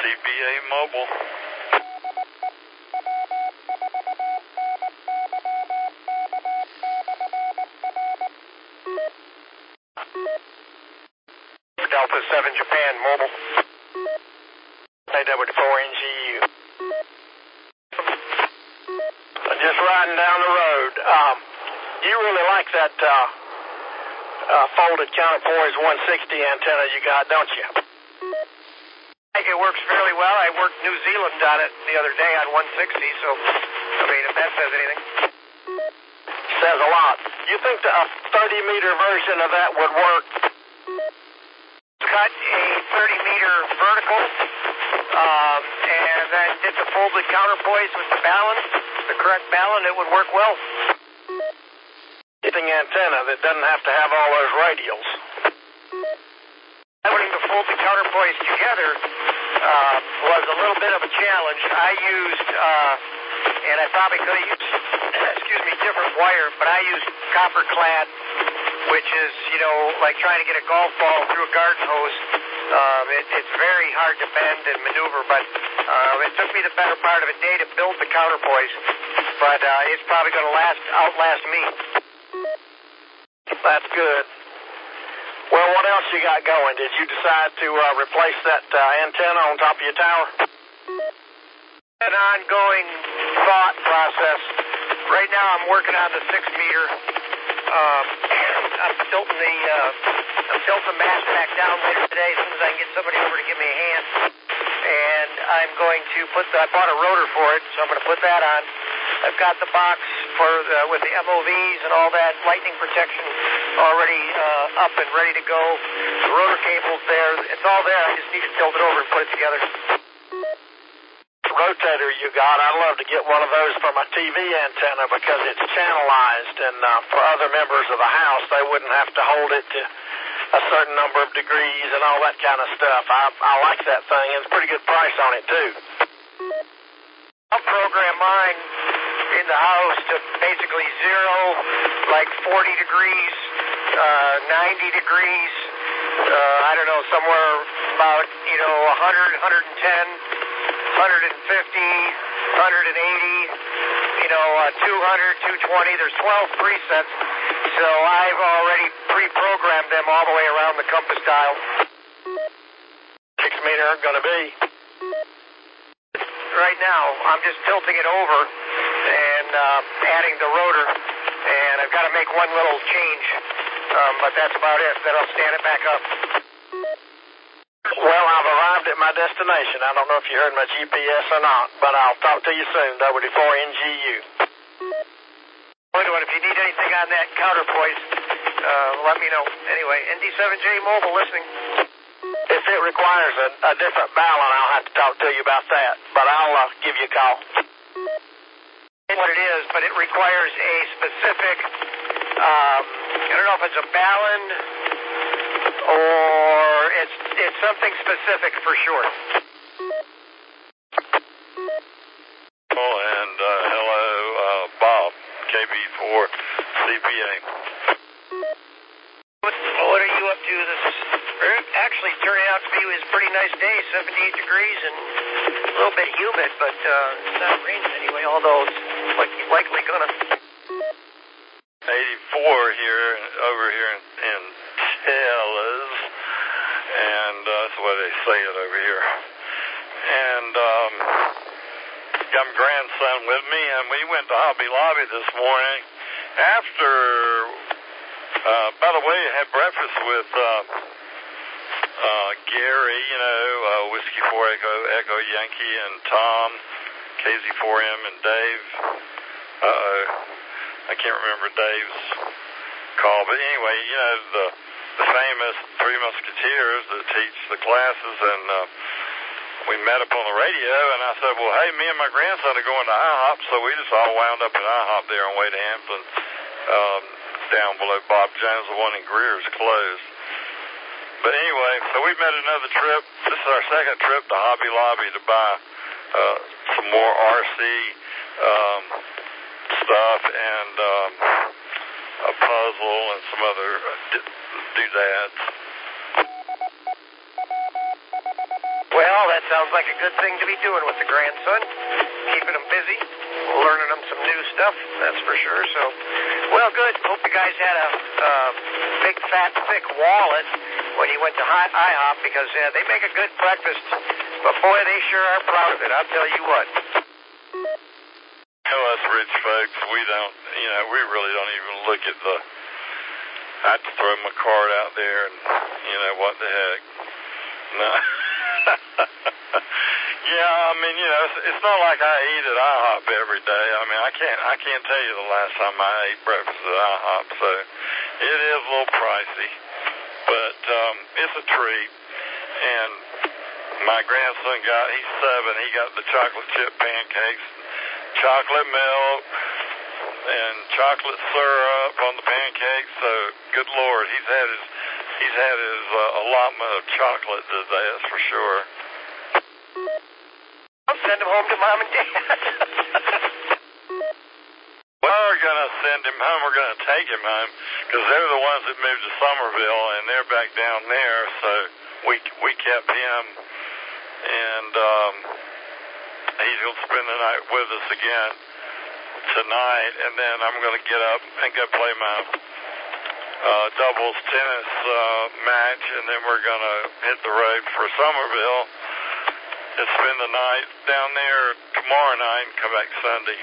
CPA Mobile. Delta 7 Japan Mobile. AW4NGU. Just riding down the road. You really like that folded counterpoise 160 antenna you got, don't you? I think it works fairly well. I worked New Zealand on it the other day on 160, so, I mean, if that says anything. Says a lot. You think a 30-meter version of that would work? Cut a 30-meter vertical, and then did the folded counterpoise with the balance, the correct balance, it would work well. Getting antenna that doesn't have to have all those radials. Putting the folded counterpoise together was a little bit of a challenge. I used, and I probably could have used, different wire, but I used copper clad, which is, like trying to get a golf ball through a garden hose. It's very hard to bend and maneuver, but it took me the better part of a day to build the counterpoise, but it's probably going to outlast me. That's good. Well, what else you got going? Did you decide to replace that antenna on top of your tower? An ongoing thought process. Right now I'm working on the 6-meter. I'm tilting the mast back down later today as soon as I can get somebody over to give me a hand. And I'm going to I bought a rotor for it, so I'm going to put that on. I've got the box with the MOVs and all that lightning protection already up and ready to go. The rotor cable's there. It's all there. I just need to tilt it over and put it together. The rotator you got, I'd love to get one of those for my TV antenna because it's channelized, and for other members of the house, they wouldn't have to hold it to a certain number of degrees and all that kind of stuff. I like that thing, and it's a pretty good price on it, too. I'll program mine in the house to basically 0, like 40 degrees, 90 degrees, I don't know, somewhere about, 100, 110, 150, 180, 200, 220. There's 12 presets, so I've already pre-programmed them all the way around the compass dial. 6-meter going to be. Right now, I'm just tilting it over and adding the rotor, and I've got to make one little change, but that's about it. Then I'll stand it back up. Well, I've arrived at my destination. I don't know if you heard my GPS or not, but I'll talk to you soon. WD4NGU. If you need anything on that counterpoise, let me know. Anyway, ND7J Mobile listening. If it requires a different balance, I'll have to talk to you about that, but I'll give you a call. What it is, but it requires a specific, I don't know if it's a balun or it's something specific for sure. And hello, Bob, KB4 CPA. What are you up to? This is actually turning out to be a pretty nice day, 78 degrees and a little bit humid, but it's not raining anyway, although it's likely gonna. 84 here, over here in Tellez, and that's the way they say it over here. And got my grandson with me, and we went to Hobby Lobby this morning. After, by the way, I had breakfast with Gary, Whiskey 4 Echo Yankee, and Tom, KZ4M, and Dave. I can't remember Dave's call, but anyway, the famous Three Musketeers that teach the classes, and we met up on the radio, and I said, well, hey, me and my grandson are going to IHOP, so we just all wound up at IHOP there on the way to Hampton, down below Bob Jones. The one in Greer's closed. But anyway, so we made another trip. This is our second trip to Hobby Lobby to buy some more RC stuff and a puzzle and some other doodads. Well, that sounds like a good thing to be doing with the grandson. Keeping him busy, learning him some new stuff, that's for sure. So, well, good. Hope you guys had a big, fat, thick wallet when you went to IHOP because they make a good breakfast. But, boy, they sure are proud of it, I'll tell you what. Us rich folks, we don't, we really don't even look at the... I have to throw my card out there and, what the heck. No. Yeah, I mean, it's not like I eat at IHOP every day. I mean, I can't tell you the last time I ate breakfast at IHOP, so it is a little pricey, but it's a treat. And my grandson he's 7, he got the chocolate chip pancakes, chocolate milk, and chocolate syrup on the pancakes. So, good Lord, he's had his allotment of chocolate today, that's for sure. I'll send him home to Mom and Dad. Well, we're going to send him home. We're going to take him home because they're the ones that moved to Somerville, and they're back down there. So we kept him, and he'll spend the night with us again tonight, and then I'm going to get up and go play my doubles tennis match, and then we're going to hit the road for Somerville and spend the night down there tomorrow night and come back Sunday.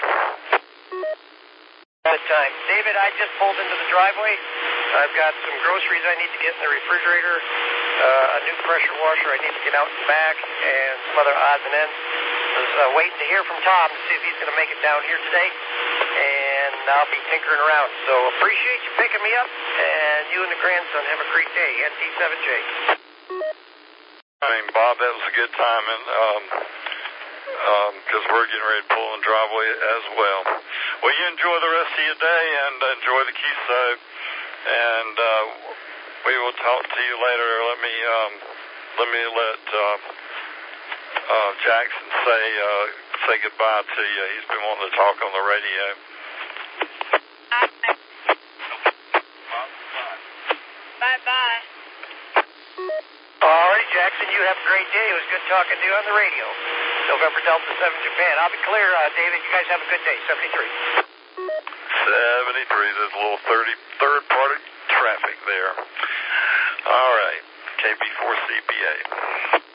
Good time. David, I just pulled into the driveway. I've got some groceries I need to get in the refrigerator, a new pressure washer I need to get out and back, and some other odds and ends. I was waiting to hear from Tom to see if he's going to make it down here today, and I'll be tinkering around. So appreciate you picking me up, and you and the grandson have a great day. NT7J. I mean, Bob, that was a good time, and because we're getting ready to pull in the driveway as well. Well, you enjoy the rest of your day and enjoy the Keystone, and we will talk to you later. Let me let Jackson say goodbye to you. He's been wanting to talk on the radio. Bye-bye. All right, Jackson, you have a great day. It was good talking to you on the radio. November Delta 7 Japan. I'll be clear, David. You guys have a good day. 73. 73. There's a little third-party traffic there. All right. KB4CPA.